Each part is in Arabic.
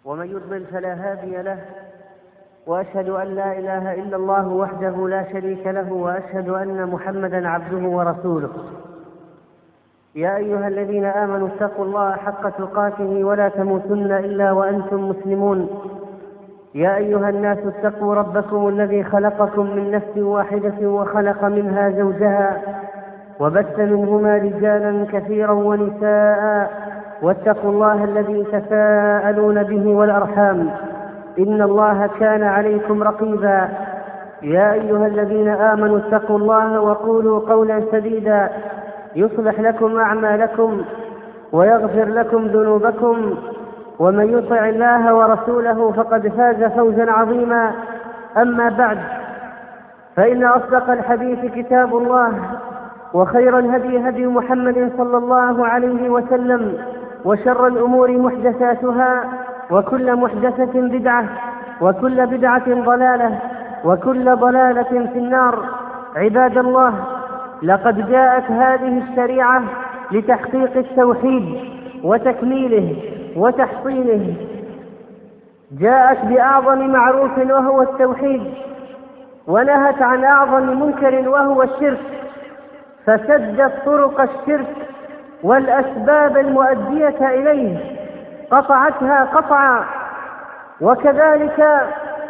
ومن يضلل فلا هادي له، وأشهد أن لا إله إلا الله وحده لا شريك له، وأشهد أن محمدا عبده ورسوله. يا أيها الذين آمنوا اتقوا الله حق تقاته ولا تموتن إلا وأنتم مسلمون. يا أيها الناس اتقوا ربكم الذي خلقكم من نفس واحدة وخلق منها زوجها وبث منهما رجالا كثيرا ونساء، واتقوا الله الذي تساءلون به والأرحام، إن الله كان عليكم رقيبا. يا أيها الذين آمنوا اتقوا الله وقولوا قولا سديدا يصلح لكم أعمالكم ويغفر لكم ذنوبكم، ومن يطع الله ورسوله فقد فاز فوزا عظيما. أما بعد، فإن أصدق الحديث كتاب الله، وخير الهدي هدي محمد صلى الله عليه وسلم، وشر الأمور محدثاتها، وكل محدثة بدعة، وكل بدعة ضلالة، وكل ضلالة في النار. عباد الله، لقد جاءت هذه الشريعة لتحقيق التوحيد وتكميله وتحصينه. جاءت بأعظم معروف وهو التوحيد، ونهت عن أعظم منكر وهو الشرك، فسدت طرق الشرك والأسباب المؤدية إليه، قطعتها قطعا. وكذلك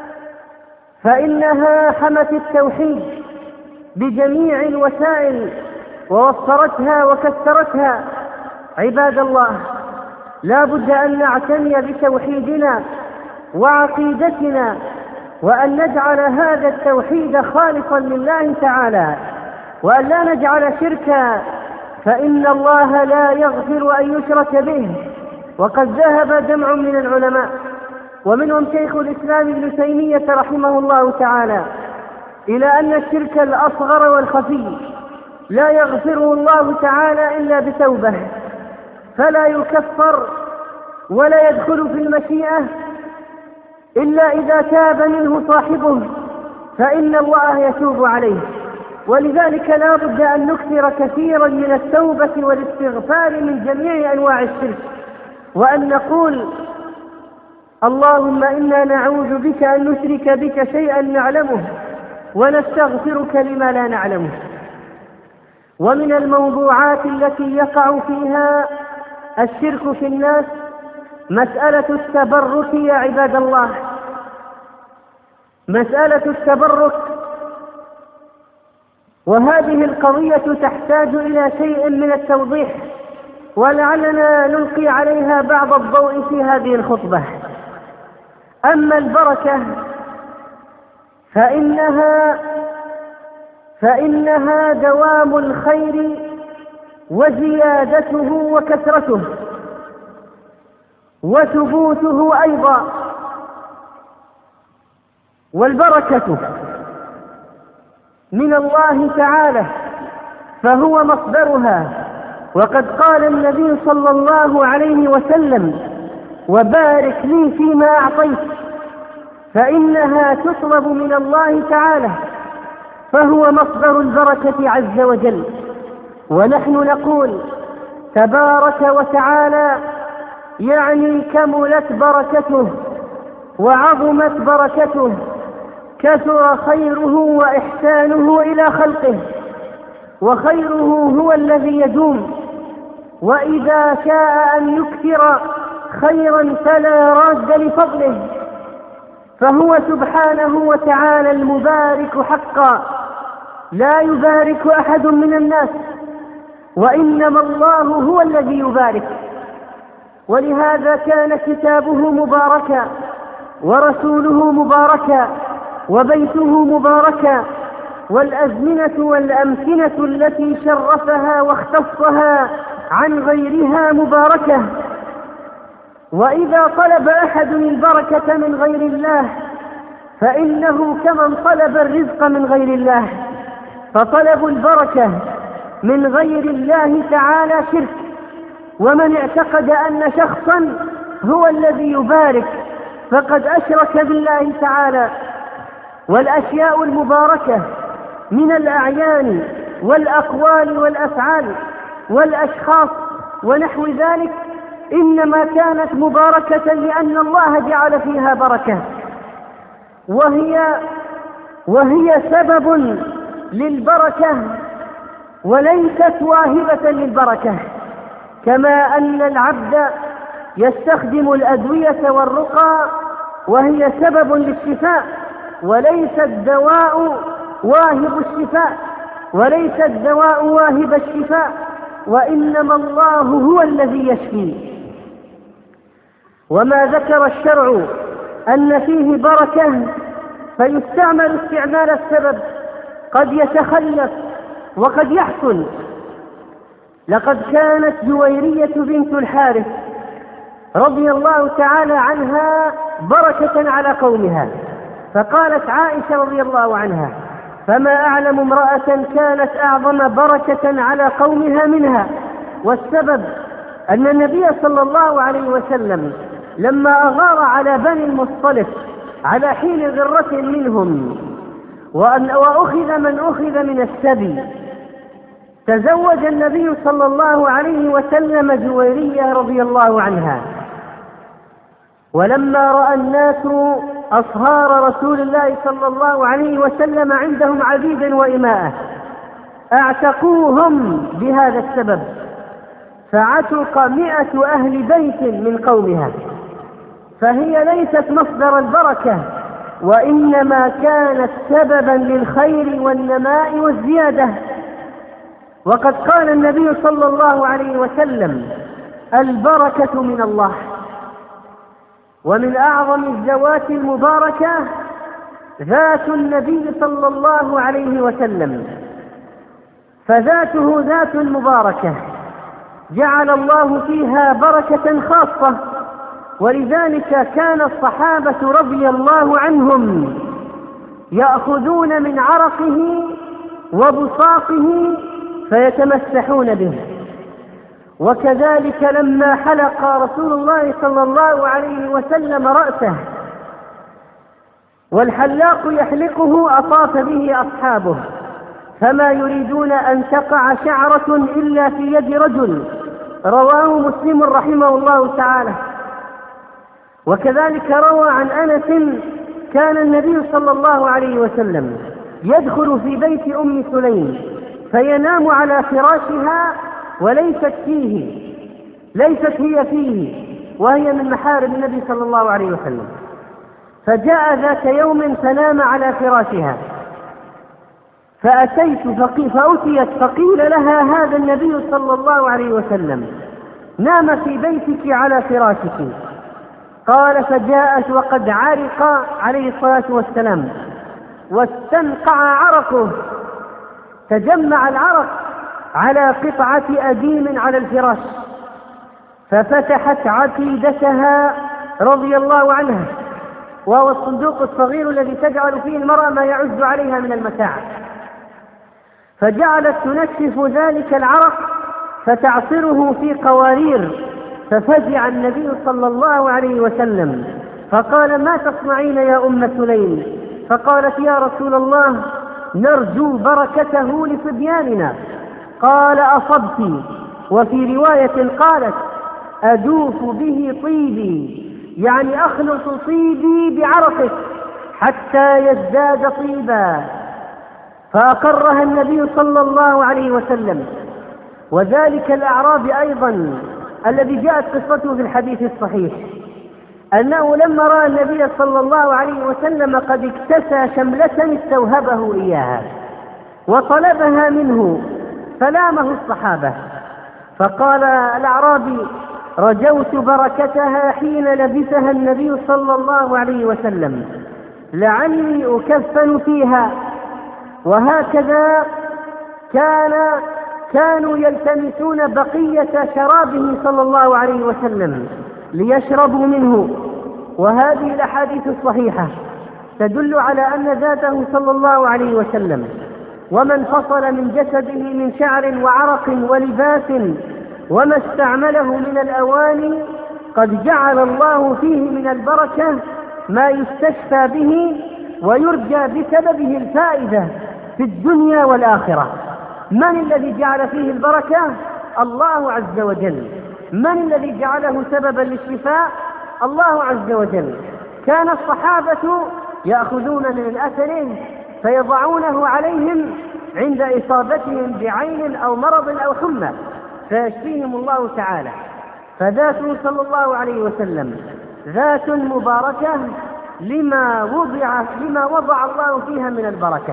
فإنها حمت التوحيد بجميع الوسائل ووفرتها وكثرتها. عباد الله، لا بد أن نعتني بتوحيدنا وعقيدتنا، وأن نجعل هذا التوحيد خالصا لله تعالى، وأن لا نجعل شركا، فإن الله لا يغفر أن يشرك به. وقد ذهب جمع من العلماء، ومنهم شيخ الإسلام ابن تيمية رحمه الله تعالى، إلى أن الشرك الأصغر والخفي لا يغفره الله تعالى إلا بتوبة، فلا يكفر ولا يدخل في المشيئة إلا إذا تاب منه صاحبه، فإن الله يتوب عليه. ولذلك لا بد أن نكثر كثيرا من التوبة والاستغفار من جميع أنواع الشرك، وأن نقول: اللهم إنا نعوذ بك أن نشرك بك شيئا نعلمه، ونستغفرك لما لا نعلمه. ومن الموضوعات التي يقع فيها الشرك في الناس مسألة التبرك. يا عباد الله، مسألة التبرك، وهذه القضية تحتاج إلى شيء من التوضيح، ولعلنا نلقي عليها بعض الضوء في هذه الخطبة. أما البركة فإنها دوام الخير وزيادته وكثرته وثبوته أيضا. والبركة من الله تعالى، فهو مصدرها. وقد قال النبي صلى الله عليه وسلم: وبارك لي فيما أعطيت، فإنها تطلب من الله تعالى، فهو مصدر البركة عز وجل. ونحن نقول تبارك وتعالى، يعني كملت بركته وعظمت بركته، كثر خيره وإحسانه إلى خلقه، وخيره هو الذي يدوم. وإذا شاء أن يكثر خيرا فلا راد لفضله، فهو سبحانه وتعالى المبارك حقا، لا يبارك أحد من الناس، وإنما الله هو الذي يبارك. ولهذا كان كتابه مباركا، ورسوله مباركا، وبيته مباركا، والأزمنة والأمكنة التي شرفها واختصها عن غيرها مباركة. وإذا طلب أحد البركة من غير الله فإنه كمن طلب الرزق من غير الله، فطلب البركة من غير الله تعالى شرك. ومن اعتقد أن شخصا هو الذي يبارك فقد أشرك بالله تعالى. والأشياء المباركة من الأعيان والأقوال والأفعال والأشخاص ونحو ذلك إنما كانت مباركة لأن الله جعل فيها بركة، وهي سبب للبركة وليست واهبة للبركة، كما أن العبد يستخدم الأدوية والرقى وهي سبب للشفاء، وليس الدواء واهب الشفاء، وليس الدواء واهب الشفاء، وإنما الله هو الذي يشفي. وما ذكر الشرع أن فيه بركة فيستعمل استعمال السبب قد يتخلف وقد يحسن. لقد كانت جويرية بنت الحارث رضي الله تعالى عنها بركة على قومها، فقالت عائشة رضي الله عنها: فما أعلم امرأة كانت أعظم بركة على قومها منها. والسبب أن النبي صلى الله عليه وسلم لما أغار على بني المصطلق على حين غرة منهم وأخذ من أخذ من السبي، تزوج النبي صلى الله عليه وسلم جويرية رضي الله عنها. ولما رأى الناس أصهار رسول الله صلى الله عليه وسلم عندهم عبيدا وإماءة اعتقوهم بهذا السبب، فعتق 100 أهل بيت من قومها، فهي ليست مصدر البركة، وإنما كانت سببا للخير والنماء والزيادة. وقد قال النبي صلى الله عليه وسلم: البركة من الله. ومن أعظم الذوات المباركة ذات النبي صلى الله عليه وسلم، فذاته ذات مباركة جعل الله فيها بركة خاصة، ولذلك كان الصحابة رضي الله عنهم يأخذون من عرقه وبساطه فيتمسحون به. وكذلك لما حلق رسول الله صلى الله عليه وسلم رأسه والحلاق يحلقه أطاف به أصحابه، فما يريدون أن تقع شعرة إلا في يد رجل، رواه مسلم رحمه الله تعالى. وكذلك روى عن أنس: كان النبي صلى الله عليه وسلم يدخل في بيت أم سليم فينام على فراشها وليست هي فيه، وهي من محارم النبي صلى الله عليه وسلم. فجاء ذات يوم فنام على فراشها، فأتيت فأتيت فقيل لها: هذا النبي صلى الله عليه وسلم نام في بيتك على فراشك. قال: فجاءت وقد عرق عليه الصلاة والسلام واستنقع عرقه، تجمع العرق على قطعة أديم على الفراش، ففتحت عتيدتها رضي الله عنها، وهو الصندوق الصغير الذي تجعل فيه المرأة ما يعز عليها من المتاع، فجعلت تنشف ذلك العرق فتعصره في قوارير. ففزع النبي صلى الله عليه وسلم فقال: ما تصنعين يا أم سليم؟ فقالت: يا رسول الله، نرجو بركته لصبياننا. قال: أصبت. وفي رواية قالت: أدوف به طيبي، يعني أخلط طيبي بعرقك حتى يزداد طيبا. فأقرها النبي صلى الله عليه وسلم. وذلك الأعرابي أيضا الذي جاءت قصته في الحديث الصحيح، أنه لما رأى النبي صلى الله عليه وسلم قد اكتسى شملة استوهبه إياها وطلبها منه، فلامه الصحابة، فقال الأعرابي: رجوت بركتها حين لبسها النبي صلى الله عليه وسلم، لعلي أكفن فيها. وهكذا كانوا يلتمسون بقية شرابه صلى الله عليه وسلم ليشربوا منه. وهذه الأحاديث الصحيحة تدل على أن ذاته صلى الله عليه وسلم ومن فصل من جسده من شعر وعرق ولباس وما استعمله من الأواني قد جعل الله فيه من البركة ما يستشفى به ويرجى بسببه الفائدة في الدنيا والآخرة. من الذي جعل فيه البركة؟ الله عز وجل. من الذي جعله سببا للشفاء؟ الله عز وجل. كان الصحابة يأخذون من أثره فيضعونه عليهم عند إصابتهم بعين أو مرض أو حمى فيشفيهم الله تعالى. فذاته صلى الله عليه وسلم ذات مباركة لما وضع الله فيها من البركة.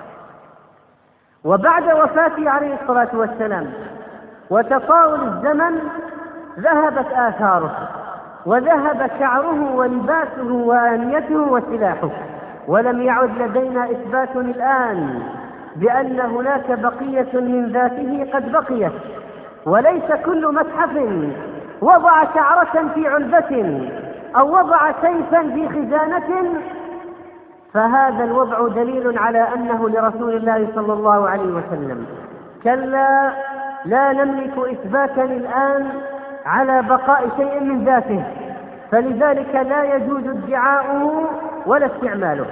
وبعد وفاته عليه الصلاة والسلام وتطاول الزمن ذهبت آثاره وذهب شعره ولباسه وآنيته وسلاحه، ولم يعد لدينا إثبات الآن بأن هناك بقية من ذاته قد بقيت. وليس كل متحف وضع شعرة في علبة أو وضع سيفا في خزانة فهذا الوضع دليل على أنه لرسول الله صلى الله عليه وسلم. كلا، لا نملك إثباتا الآن على بقاء شيء من ذاته، فلذلك لا يجوز ادعاؤه ولا استعماله.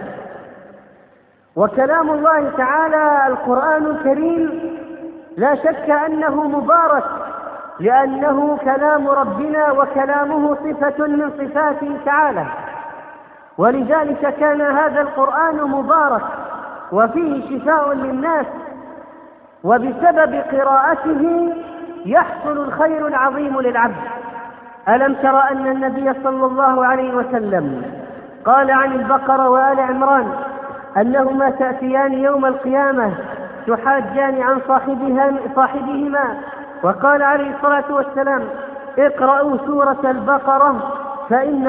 وكلام الله تعالى القرآن الكريم لا شك أنه مبارك، لأنه كلام ربنا وكلامه صفة من صفاته تعالى، ولذلك كان هذا القرآن مبارك وفيه شفاء للناس، وبسبب قراءته يحصل الخير العظيم للعبد. ألم تر أن النبي صلى الله عليه وسلم قال عن البقرة وآل عمران أنهما تأتيان يوم القيامة تحاجان عن صاحبهما، وقال عليه الصلاة والسلام اقرأوا سورة البقرة فإن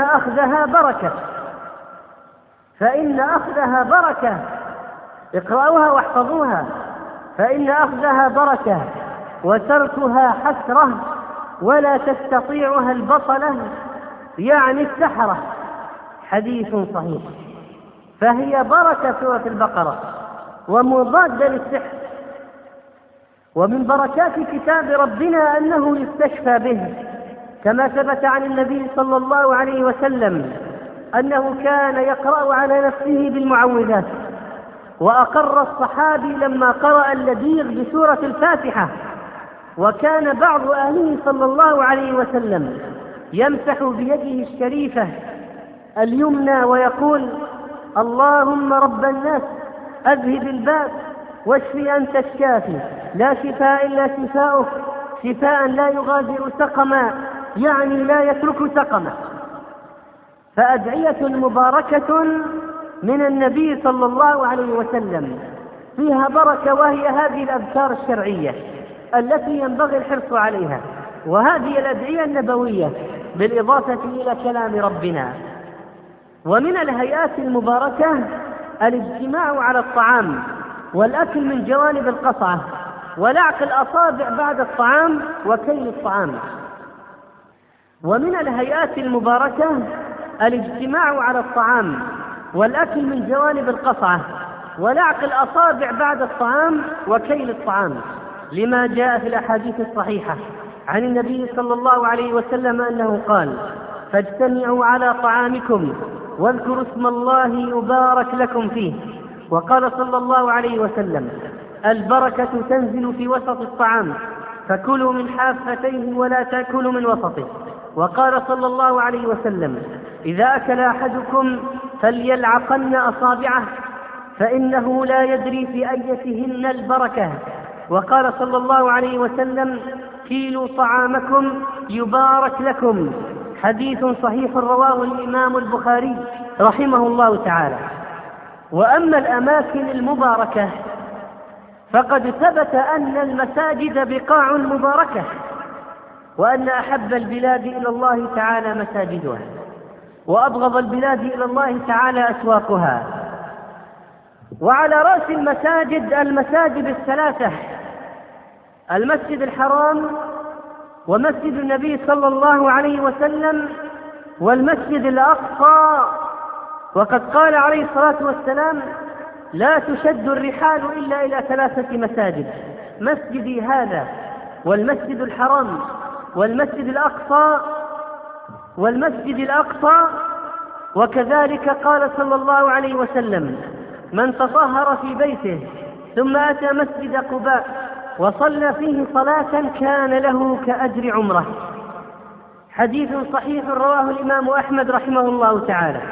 أخذها بركة، اقرأوها واحفظوها فإن أخذها بركة وتركها حسرة ولا تستطيعها البطلة، يعني السحرة. حديث صحيح. فهي بركة سورة البقرة ومضادة للسحر. ومن بركات كتاب ربنا أنه يستشفى به، كما ثبت عن النبي صلى الله عليه وسلم أنه كان يقرأ على نفسه بالمعوذات، وأقر الصحابي لما قرأ اللذيذ بسورة الفاتحة، وكان بعض أهله صلى الله عليه وسلم يمسح بيده الشريفة اليمنى ويقول اللهم رب الناس أذهب الباس واشفي أنت الشافي لا شفاء إلا شفاؤك شفاء لا يغادر سقما، يعني لا يترك سقما. فأدعية مباركة من النبي صلى الله عليه وسلم فيها بركة، وهي هذه الأذكار الشرعية التي ينبغي الحرص عليها، وهذه الأدعية النبوية بالإضافة إلى كلام ربنا. ومن الهيئات المباركة الاجتماع على الطعام والأكل من جوانب القصعة ولعق الأصابع بعد الطعام وكيل الطعام. ومن الهيئات المباركة الاجتماع على الطعام والأكل من جوانب القصعة ولعق الأصابع بعد الطعام وكيل الطعام، لما جاء في الأحاديث الصحيحة عن النبي صلى الله عليه وسلم أنه قال فاجتمعوا على طعامكم واذكروا اسم الله يبارك لكم فيه. وقال صلى الله عليه وسلم البركة تنزل في وسط الطعام فكلوا من حافتيه ولا تأكلوا من وسطه. وقال صلى الله عليه وسلم إذا أكل أحدكم فليلعقن أصابعه فإنه لا يدري في أيتهن البركة. وقال صلى الله عليه وسلم كيلوا طعامكم يبارك لكم. حديث صحيح رواه الإمام البخاري رحمه الله تعالى. وأما الأماكن المباركة فقد ثبت أن المساجد بقاع مباركة، وأن أحب البلاد إلى الله تعالى مساجدها، وأبغض البلاد إلى الله تعالى أسواقها. وعلى رأس المساجد المساجد الثلاثة: المسجد الحرام ومسجد النبي صلى الله عليه وسلم والمسجد الأقصى. وقد قال عليه الصلاة والسلام لا تشد الرحال إلا إلى 3 مساجد: مسجدي هذا والمسجد الحرام والمسجد الأقصى. وكذلك قال صلى الله عليه وسلم من تطهر في بيته ثم أتى مسجد قباء وصلى فيه صلاة كان له كأجر عمره. حديث صحيح رواه الإمام أحمد رحمه الله تعالى: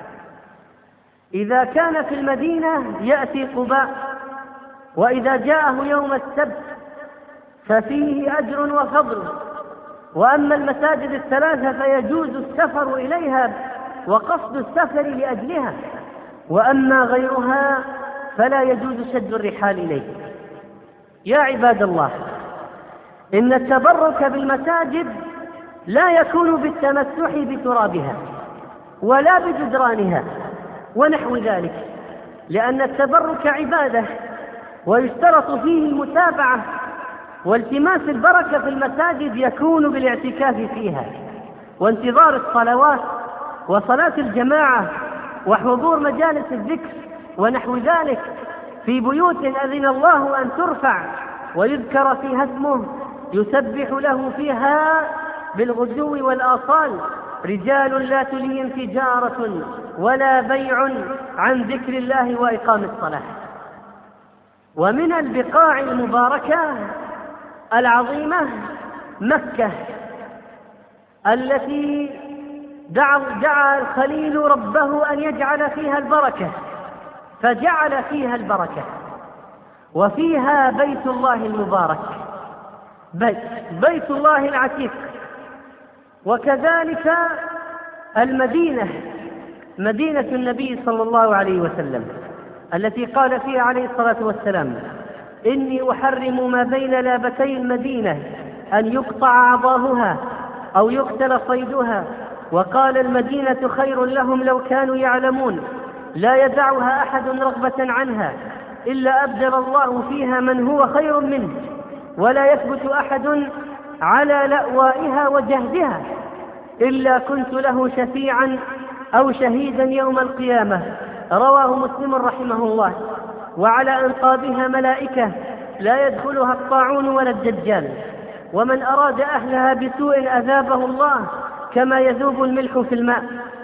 إذا كان في المدينة يأتي قباء، وإذا جاءه يوم السبت ففيه أجر وفضل، وأما المساجد الثلاثة فيجوز السفر إليها وقصد السفر لأجلها، وأما غيرها فلا يجوز شد الرحال إليه. يا عباد الله، إن التبرك بالمساجد لا يكون بالتمسح بترابها ولا بجدرانها ونحو ذلك، لأن التبرك عبادة ويشترط فيه المتابعة، والتماس البركة في المساجد يكون بالاعتكاف فيها وانتظار الصلوات وصلاة الجماعة وحضور مجالس الذكر ونحو ذلك في بيوت أذن الله أن ترفع ويذكر فيها اسمه، يسبح له فيها بالغدو والآصال رجال لا تلهيهم تجارة ولا بيع عن ذكر الله وإقام الصلاة. ومن البقاع المباركة العظيمة مكة، التي دعا الخليل ربه أن يجعل فيها البركة، فجعل فيها البركة، وفيها بيت الله المبارك، بيت الله العتيق. وكذلك المدينة، مدينة النبي صلى الله عليه وسلم، التي قال فيها عليه الصلاة والسلام: إني أحرم ما بين لابتي المدينة أن يقطع عضاهها أو يقتل صيدها. وقال: المدينة خير لهم لو كانوا يعلمون، لا يدعها أحد رغبة عنها إلا أبدل الله فيها من هو خير منه، ولا يثبت أحد على لأوائها وجهدها إلا كنت له شفيعا أو شهيدا يوم القيامة. رواه مسلم رحمه الله. وعلى أنقاضها ملائكة لا يدخلها الطاعون ولا الدجال، ومن أراد أهلها بسوء أذابه الله كما يذوب الملح في الماء.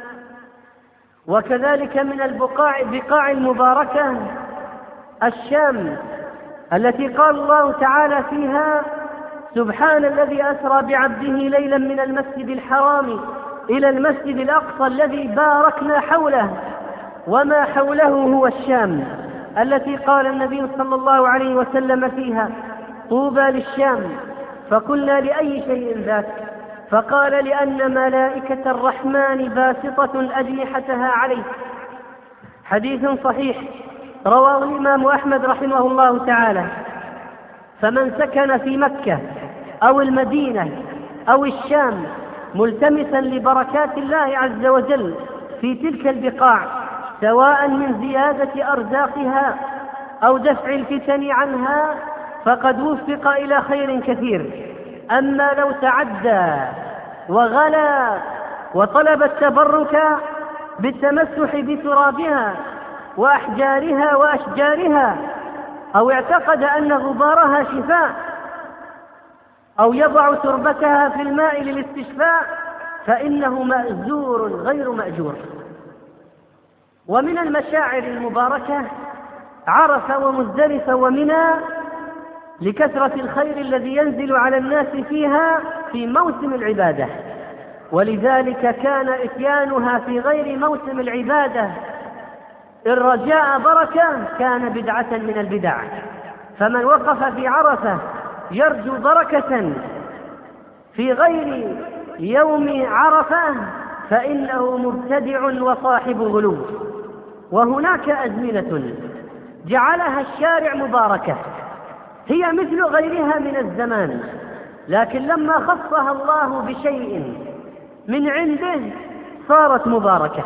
وكذلك من البقاع المباركة الشام، التي قال الله تعالى فيها: سبحان الذي أسرى بعبده ليلا من المسجد الحرام إلى المسجد الأقصى الذي باركنا حوله. وما حوله هو الشام، التي قال النبي صلى الله عليه وسلم فيها: طوبى للشام. فقلنا: لأي شيء ذاك؟ فقال: لأن ملائكة الرحمن باسطة أجنحتها عليه. حديث صحيح رواه الإمام أحمد رحمه الله تعالى. فمن سكن في مكة أو المدينة أو الشام ملتمسا لبركات الله عز وجل في تلك البقاع، سواء من زيادة أرزاقها أو دفع الفتن عنها، فقد وفق إلى خير كثير. أما لو تعدى وغلا وطلب التبرك بالتمسح بترابها وأحجارها وأشجارها، أو اعتقد أن غبارها شفاء، أو يضع تربتها في الماء للاستشفاء، فإنه مأزور غير مأجور. ومن المشاعر المباركة عرفة ومزدلفة ومنى، لكثرة الخير الذي ينزل على الناس فيها في موسم العبادة، ولذلك كان إتيانها في غير موسم العبادة إن رجاء بركة كان بدعة من البدع. فمن وقف في عرفة يرجو بركة في غير يوم عرفة فإنه مبتدع وصاحب غلو. وهناك أزمنة جعلها الشارع مباركة، هي مثل غيرها من الزمان، لكن لما خصها الله بشيء من عنده صارت مباركة.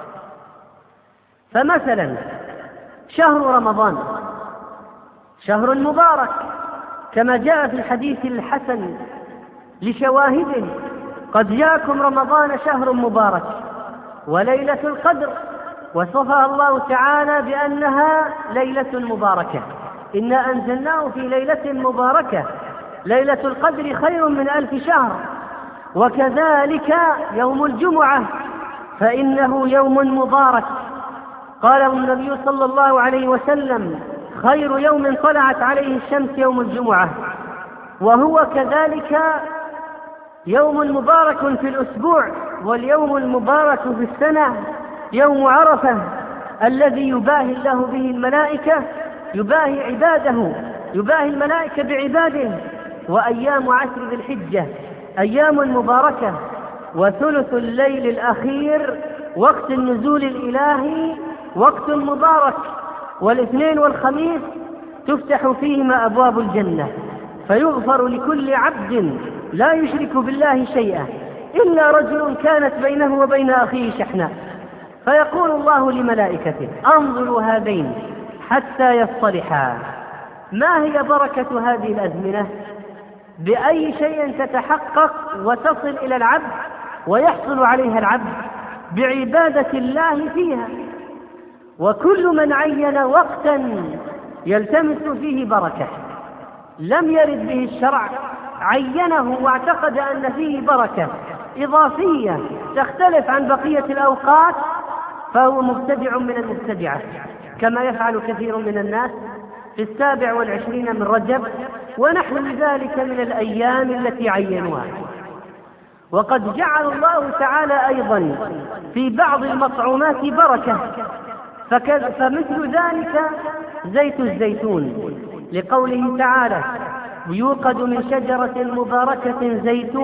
فمثلا شهر رمضان شهر مبارك، كما جاء في الحديث الحسن لشواهده: قد جاءكم رمضان شهر مبارك وليلة القدر، وصفها الله تعالى بأنها ليلة مباركة: إنا أنزلناه في ليلة مباركة ليلة القدر خير من 1000 شهر. وكذلك يوم الجمعة فإنه يوم مبارك، قال النبي صلى الله عليه وسلم: خير يوم طلعت عليه الشمس يوم الجمعة. وهو كذلك يوم مبارك في الأسبوع، واليوم المبارك في السنة يوم عرفة الذي يباهي الله به الملائكة، يباهي عباده، يباهي الملائكة بعباده. وأيام عشر ذي الحجة أيام مباركة، وثلث الليل الأخير وقت النزول الإلهي وقت مبارك، والاثنين والخميس تفتح فيهما أبواب الجنة، فيغفر لكل عبد لا يشرك بالله شيئا إلا رجل كانت بينه وبين أخيه شحناء، فيقول الله لملائكته: أنظروا هذين حتى يصطلحا. ما هي بركة هذه الأزمنة؟ بأي شيء تتحقق وتصل إلى العبد ويحصل عليها العبد؟ بعبادة الله فيها. وكل من عين وقتا يلتمس فيه بركة لم يرد به الشرع عينه واعتقد أن فيه بركة إضافية تختلف عن بقية الأوقات، فهو مبتدع من المبتدعة، كما يفعل كثير من الناس في 27 من رجب ونحو ذلك من الأيام التي عينوها. وقد جعل الله تعالى أيضا في بعض المطعومات بركة، فمثل ذلك زيت الزيتون، لقوله تعالى: يوقد من شجرة مباركة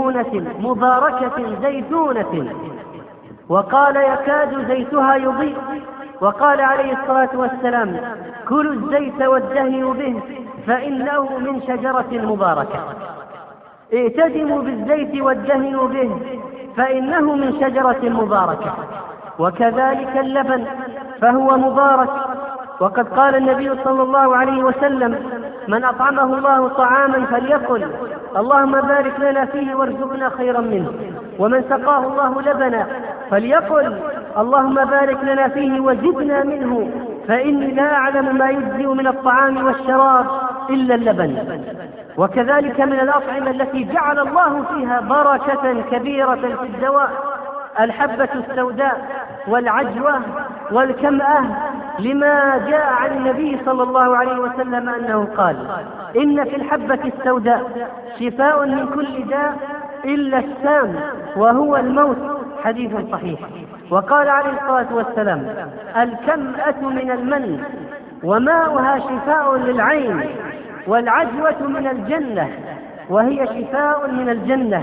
زيتونة وقال يكاد زيتها يضيء. وقال عليه الصلاة والسلام: كلوا الزيت وادهنوا به فإنه من شجرة مباركة. ائتدموا بالزيت وادهنوا به فإنه من شجرة مباركة. وكذلك اللبن فهو مبارك، وقد قال النبي صلى الله عليه وسلم: من أطعمه الله طعاما فليقل اللهم بارك لنا فيه وارزقنا خيرا منه، ومن سقاه الله لبنا فليقل اللهم بارك لنا فيه وزدنا منه، فإني لا أعلم ما يجزئ من الطعام والشراب إلا اللبن. وكذلك من الأطعمة التي جعل الله فيها بركة كبيرة في الدواء الحبة السوداء والعجوة والكمأة، لما جاء عن النبي صلى الله عليه وسلم أنه قال: إن في الحبة السوداء شفاء من كل داء إلا السام وهو الموت، حديث صحيح. وقال عليه الصلاة والسلام: الكمأة من المن وماؤها شفاء للعين، والعجوة من الجنة وهي شفاء من الجنة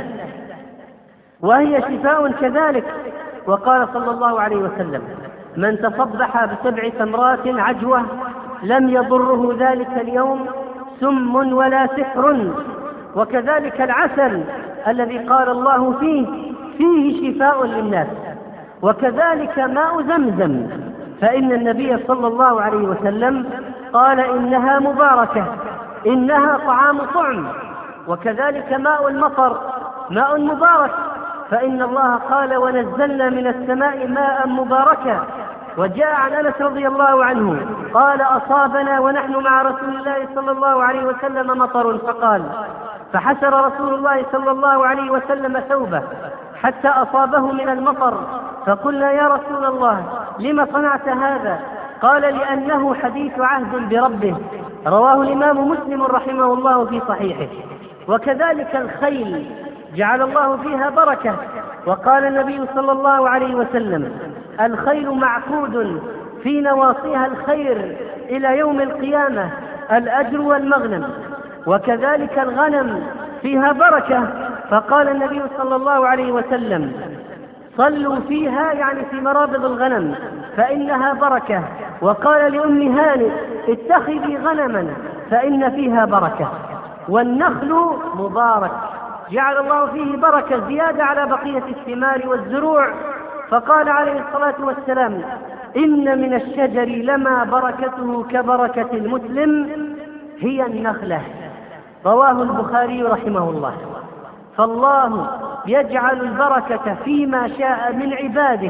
وهي شفاء كذلك. وقال صلى الله عليه وسلم: من تصبح ب7 تمرات عجوة لم يضره ذلك اليوم سم ولا سحر. وكذلك العسل الذي قال الله فيه شفاء للناس. وكذلك ماء زمزم، فإن النبي صلى الله عليه وسلم قال: إنها مباركة، إنها طعام طعم. وكذلك ماء المطر ماء مبارك، فإن الله قال: ونزلنا من السماء ماء مباركا. وجاء عن أنس رضي الله عنه قال: أصابنا ونحن مع رسول الله صلى الله عليه وسلم مطر، فقال: فحسر رسول الله صلى الله عليه وسلم ثوبه حتى أصابه من المطر، فقلنا: يا رسول الله لم صنعت هذا؟ قال: لأنه حديث عهد بربه. رواه الإمام مسلم رحمه الله في صحيحه. وكذلك الخيل جعل الله فيها بركة، وقال النبي صلى الله عليه وسلم: الخيل معقود في نواصيها الخير إلى يوم القيامة، الأجر والمغنم. وكذلك الغنم فيها بركة، فقال النبي صلى الله عليه وسلم: صلوا فيها، يعني في مرابض الغنم، فإنها بركة. وقال لأم هانئ: اتخذي غنما فإن فيها بركة. والنخل مبارك، جعل الله فيه بركة زيادة على بقية الثمار والزروع، فقال عليه الصلاة والسلام: إن من الشجر لما بركته كبركة المسلم هي النخلة. رواه البخاري رحمه الله. فالله يجعل البركة فيما شاء من عباده،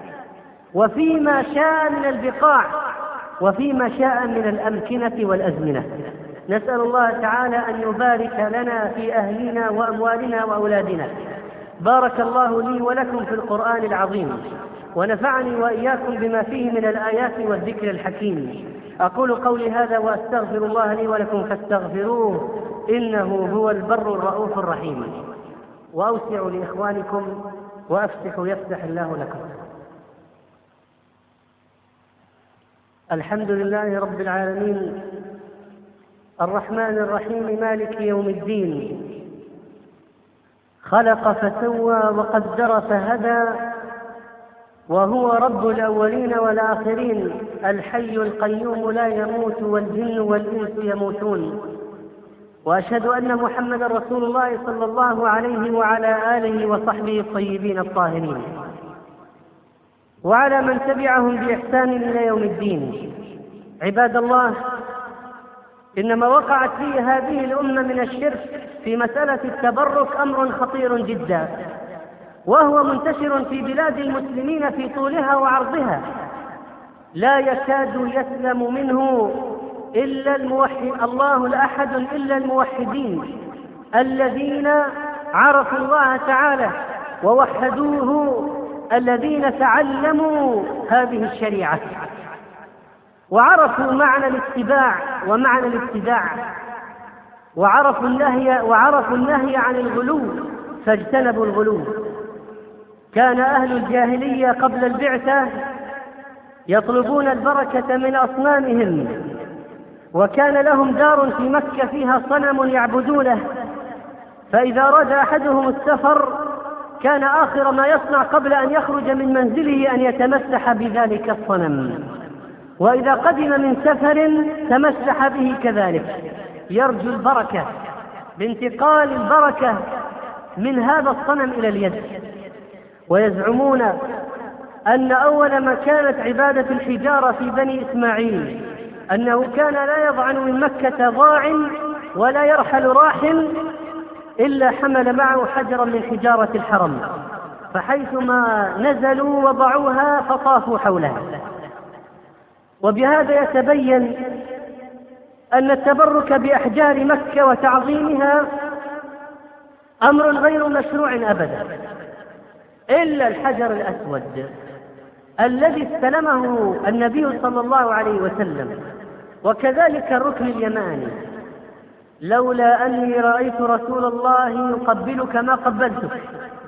وفيما شاء من البقاع، وفيما شاء من الأمكنة والأزمنة. نسأل الله تعالى أن يبارك لنا في أهلنا وأموالنا وأولادنا. بارك الله لي ولكم في القرآن العظيم، ونفعني وإياكم بما فيه من الآيات والذكر الحكيم. أقول قولي هذا وأستغفر الله لي ولكم فاستغفروه، إنه هو البر الرؤوف الرحيم. وأوسعوا لإخوانكم وأفسحوا يفتح الله لكم. الحمد لله رب العالمين، الرحمن الرحيم، مالك يوم الدين، خلق فسوى وقدر فهدى، وهو رب الأولين والآخرين، الحي القيوم لا يموت والجن والإنس يموتون. وأشهد أن محمدا رسول الله صلى الله عليه وعلى آله وصحبه الطيبين الطاهرين، وعلى من تبعهم بإحسان إلى يوم الدين. عباد الله، إنما وقعت فيه هذه الأمة من الشرك في مسألة التبرك أمر خطير جدا، وهو منتشر في بلاد المسلمين في طولها وعرضها، لا يكاد يسلم منه إلا الله الأحد إلا الموحدين الذين عرفوا الله تعالى ووحدوه، الذين تعلموا هذه الشريعة وعرفوا معنى الاتباع ومعنى الاتباع، وعرفوا النهي عن الغلو فاجتنبوا الغلو. كان أهل الجاهلية قبل البعثة يطلبون البركة من أصنامهم، وكان لهم دار في مكة فيها صنم يعبدونه، فإذا أراد أحدهم السفر كان آخر ما يصنع قبل أن يخرج من منزله أن يتمسح بذلك الصنم، وإذا قدم من سفر تمسح به كذلك، يرجو البركة بانتقال البركة من هذا الصنم إلى اليد. ويزعمون أن أول ما كانت عبادة الحجارة في بني إسماعيل أنه كان لا يضعن من مكة ضاع ولا يرحل راحل إلا حمل معه حجرا من حجارة الحرم، فحيثما نزلوا وضعوها فطافوا حولها. وبهذا يتبين أن التبرك بأحجار مكة وتعظيمها أمر غير مشروع أبدا، إلا الحجر الأسود الذي استلمه النبي صلى الله عليه وسلم، وكذلك الركن اليماني. لولا أني رأيت رسول الله يقبلك ما قبلتك.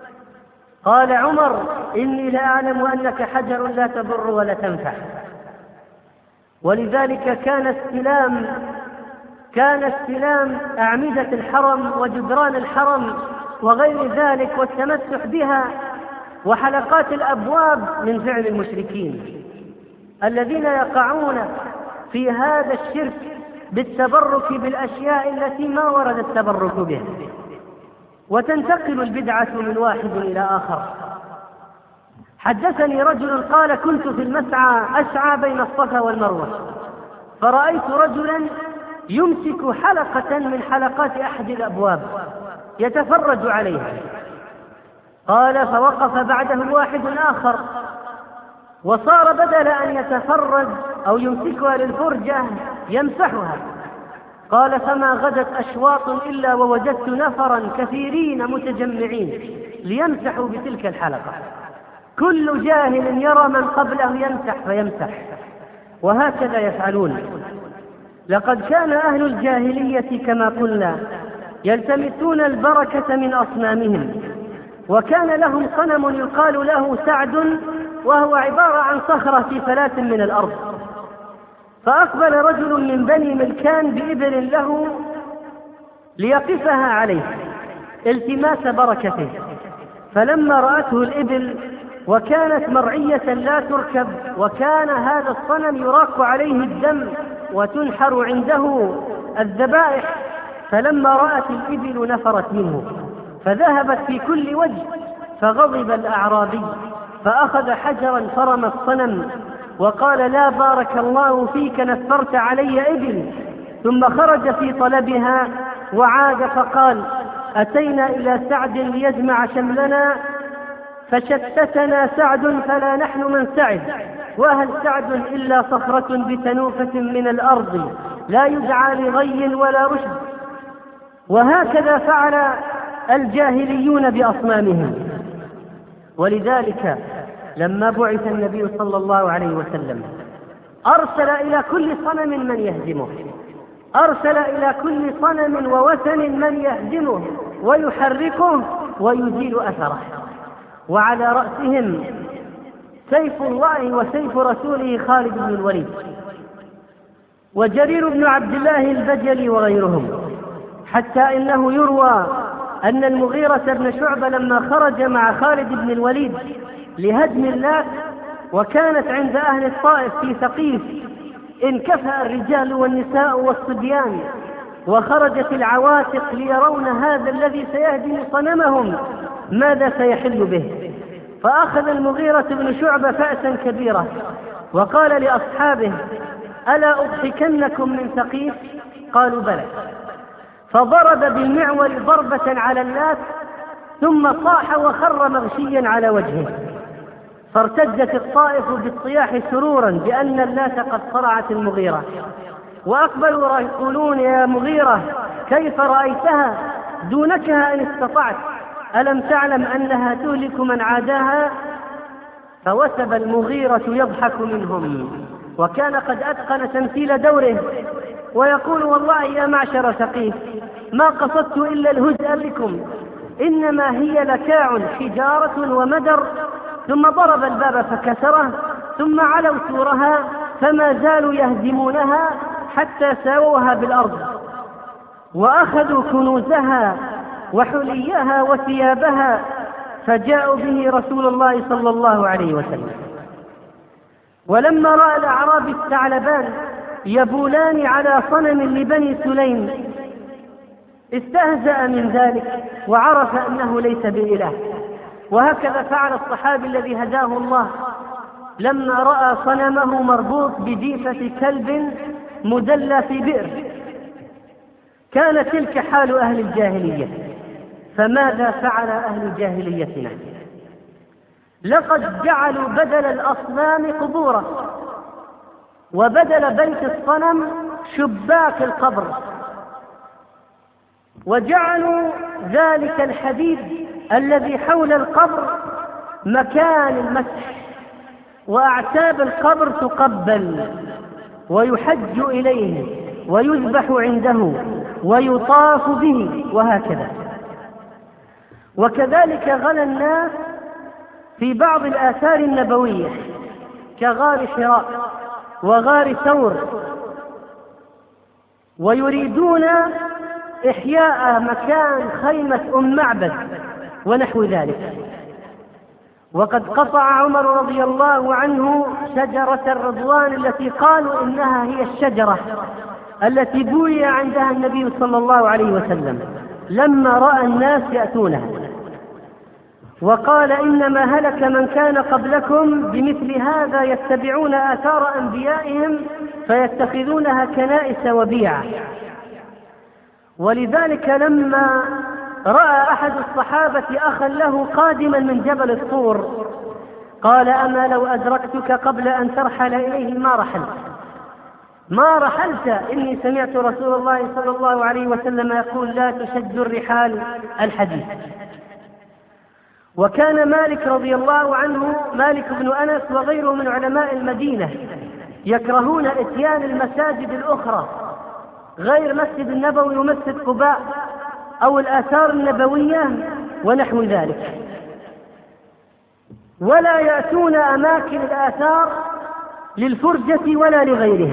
قال عمر: إني لأعلم أنك حجر لا تضر ولا تنفع. ولذلك كان استلام أعمدة الحرم وجدران الحرم وغير ذلك والتمسح بها وحلقات الأبواب من فعل المشركين الذين يقعون في هذا الشرك بالتبرك بالأشياء التي ما ورد التبرك بها، وتنتقل البدعة من واحد إلى آخر. حدثني رجل قال: كنت في المسعى أسعى بين الصفا والمروة، فرأيت رجلا يمسك حلقة من حلقات أحد الأبواب يتفرج عليها. قال: فوقف بعده واحد آخر، وصار بدل أن يتفرج أو يمسكها للفرجة يمسحها. قال: فما غدت أشواط إلا ووجدت نفرا كثيرين متجمعين ليمسحوا بتلك الحلقة، كل جاهل يرى من قبله يمسح فيمسح، وهكذا يفعلون. لقد كان أهل الجاهلية كما قلنا يلتمسون البركة من أصنامهم، وكان لهم صنم يقال له سعد، وهو عبارة عن صخرة في فلاة من الأرض. فأقبل رجل من بني ملكان بإبل له ليقفها عليه التماس بركته، فلما رأته الإبل وكانت مرعية لا تركب، وكان هذا الصنم يراق عليه الدم وتنحر عنده الذبائح، فلما رأت الإبل نفرت منه فذهبت في كل وجه، فغضب الأعرابي فأخذ حجرا فرم الصنم وقال: لا بارك الله فيك، نفرت علي إبل. ثم خرج في طلبها وعاد فقال: أتينا إلى سعد ليجمع شملنا فشتتنا سعد فلا نحن من سعد، وهل سعد إلا صخرة بتنوفة من الأرض لا يدعى لغي ولا رشد. وهكذا فعل الجاهليون بأصنامهم. ولذلك لما بعث النبي صلى الله عليه وسلم أرسل إلى كل صنم من يهزمه، أرسل إلى كل صنم ووثن من يهزمه ويحركه ويزيل أثره، وعلى رأسهم سيف الله وسيف رسوله خالد بن الوليد وجرير بن عبد الله البجلي وغيرهم. حتى إنه يروى أن المغيرة بن شعبة لما خرج مع خالد بن الوليد لهدم اللات، وكانت عند أهل الطائف في ثقيف، انكفأ الرجال والنساء والصبيان، وخرجت العواتق ليرون هذا الذي سيهدم صنمهم ماذا سيحل به. فأخذ المغيرة بن شعبة فأسا كبيرة وقال لأصحابه: ألا أضحكنكم من ثقيف؟ قالوا: بلى. فضرب بالمعول ضربة على اللات، ثم صاح وخر مغشيا على وجهه، فارتدت الطائف بالصياح سرورا بأن اللات قد صرعت المغيرة، وأقبلوا يقولون: يا مغيرة كيف رأيتها؟ دونكها إن استطعت، ألم تعلم أنها تهلك من عاداها؟ فوسب المغيرة يضحك منهم، وكان قد أتقن تمثيل دوره، ويقول: والله يا معشر ثقيف ما قصدت إلا الهزء بكم، إنما هي لكاع حجارة ومدر. ثم ضرب الباب فكسره، ثم علوا سورها فما زالوا يهزمونها حتى ساووها بالأرض، وأخذوا كنوزها وحليها وثيابها، فجاءوا به رسول الله صلى الله عليه وسلم. ولما رأى الأعراب الثعلبان يبولان على صنم لبني سليم استهزأ من ذلك وعرف أنه ليس بإله. وهكذا فعل الصحابي الذي هداه الله لما رأى صنمه مربوط بجيفة كلب مدلى في بئر. كانت تلك حال أهل الجاهلية، فماذا فعل أهل جاهليتنا؟ لقد جعلوا بدل الأصنام قبورا، وبدل بيت الصنم شباك القبر، وجعلوا ذلك الحديد الذي حول القبر مكان المسح، وأعتاب القبر تقبل ويحج إليه ويذبح عنده ويطاف به، وهكذا. وكذلك غلا الناس في بعض الآثار النبوية كغار حراء وغار ثور، ويريدون إحياء مكان خيمة معبد ونحو ذلك. وقد قطع عمر رضي الله عنه شجرة الرضوان التي قالوا إنها هي الشجرة التي بوي عندها النبي صلى الله عليه وسلم لما رأى الناس يأتونها، وقال: إنما هلك من كان قبلكم بمثل هذا، يتبعون آثار أنبيائهم فيتخذونها كنائس وبيعا. ولذلك لما رأى أحد الصحابة أخا له قادما من جبل الطور قال: أما لو أدركتك قبل أن ترحل إليه ما رحلت، إني سمعت رسول الله صلى الله عليه وسلم يقول: لا تشد الرحال الحديث. وكان مالك رضي الله عنه، مالك بن أنس وغيره من علماء المدينة، يكرهون إتيان المساجد الأخرى غير مسجد النبوي ومسجد قباء أو الآثار النبوية ونحو ذلك، ولا يأتون أماكن الآثار للفرجة ولا لغيرها.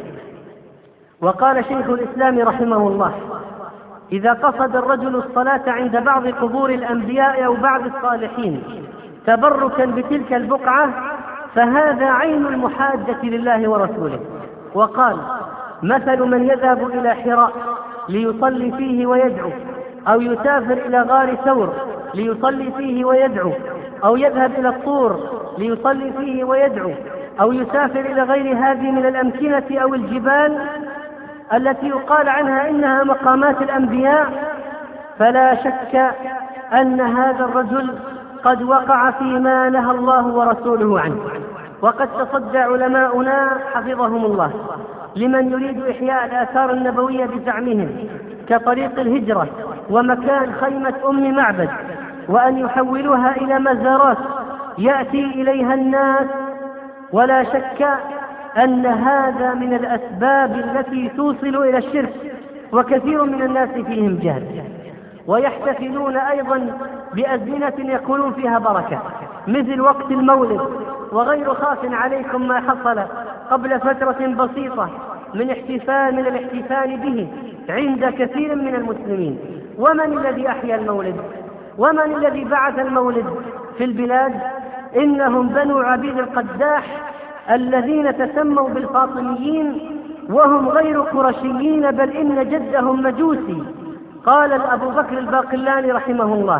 وقال شيخ الإسلام رحمه الله: إذا قصد الرجل الصلاة عند بعض قبور الأنبياء أو بعض الصالحين تبركا بتلك البقعة فهذا عين المحادة لله ورسوله. وقال: مثل من يذهب إلى حراء ليصلي فيه ويدعو، أو يسافر إلى غار ثور ليصلي فيه ويدعو، أو يذهب إلى الطور ليصلي فيه ويدعو، أو يسافر إلى غير هذه من الأمكنة أو الجبال التي يقال عنها إنها مقامات الأنبياء، فلا شك أن هذا الرجل قد وقع فيما نهى الله ورسوله عنه. وقد تصدى علماؤنا حفظهم الله لمن يريد إحياء الآثار النبوية بزعمهم كطريق الهجرة ومكان خيمة معبد، وأن يحولوها إلى مزارات يأتي إليها الناس، ولا شك أن هذا من الأسباب التي توصل إلى الشرك، وكثير من الناس فيهم جهل. ويحتفلون أيضا بأزمنة يكونون فيها بركة مثل وقت المولد. وغير خاف عليكم ما حصل قبل فترة بسيطة من الاحتفال به عند كثير من المسلمين. ومن الذي أحيا المولد؟ ومن الذي بعث المولد في البلاد؟ إنهم بنو عبيد القداح الذين تسموا بالفاطميين، وهم غير قرشيين، بل إن جدهم مجوسي. قال أبو بكر الباقلاني رحمه الله: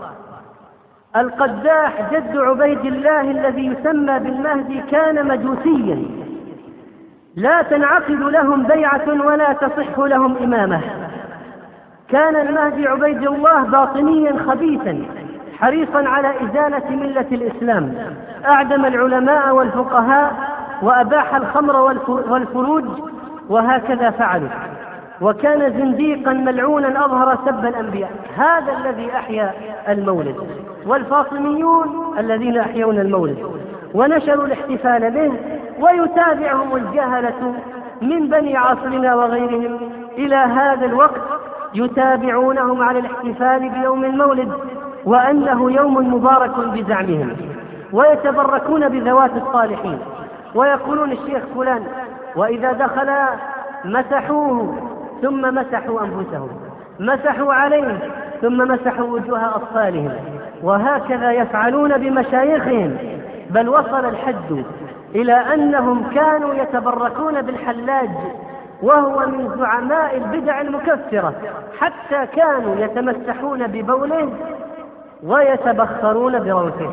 القداح جد عبيد الله الذي يسمى بالمهدي كان مجوسيا، لا تنعقد لهم بيعة ولا تصح لهم إمامة. كان المهدي عبيد الله باطنيا خبيثا حريصا على إزالة ملة الإسلام، أعدم العلماء والفقهاء وأباح الخمر والفروج، وهكذا فعلوا. وكان زنديقا ملعونا أظهر سب الأنبياء. هذا الذي أحيا المولد، والفاطميون الذين أحيون المولد ونشروا الاحتفال به، ويتابعهم الجهلة من بني عصرنا وغيرهم إلى هذا الوقت يتابعونهم على الاحتفال بيوم المولد وأنه يوم مبارك بزعمهم، ويتبركون بذوات الصالحين ويقولون الشيخ فلان، وإذا دخل مسحوه ثم مسحوا أنفسهم، مسحوا عليه ثم مسحوا وجوه أطفالهم، وهكذا يفعلون بمشايخهم. بل وصل الحد إلى أنهم كانوا يتبركون بالحلاج وهو من زعماء البدع المكفرة، حتى كانوا يتمسحون ببوله ويتبخرون بروثه.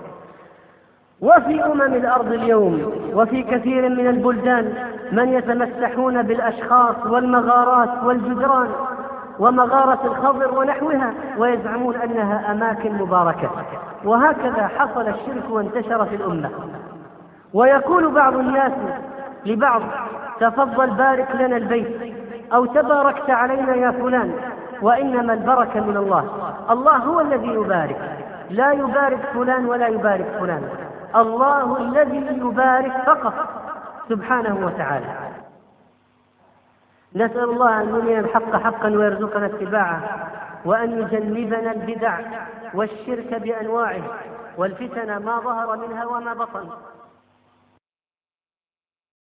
وفي الأرض اليوم وفي كثير من البلدان من يتمسحون بالأشخاص والمغارات والجدران ومغارة الخضر ونحوها، ويزعمون أنها أماكن مباركة. وهكذا حصل الشرك وانتشر في الأمة. ويقول بعض الناس لبعض: تفضل بارك لنا البيت، أو تباركت علينا يا فلان، وإنما البركة من الله. الله هو الذي يبارك، لا يبارك فلان ولا يبارك فلان، الله الذي يبارك فقط سبحانه وتعالى. نسأل الله أن يرينا الحق حقا ويرزقنا اتباعه، وأن يجنبنا البدع والشرك بأنواعه والفتن ما ظهر منها وما بطن.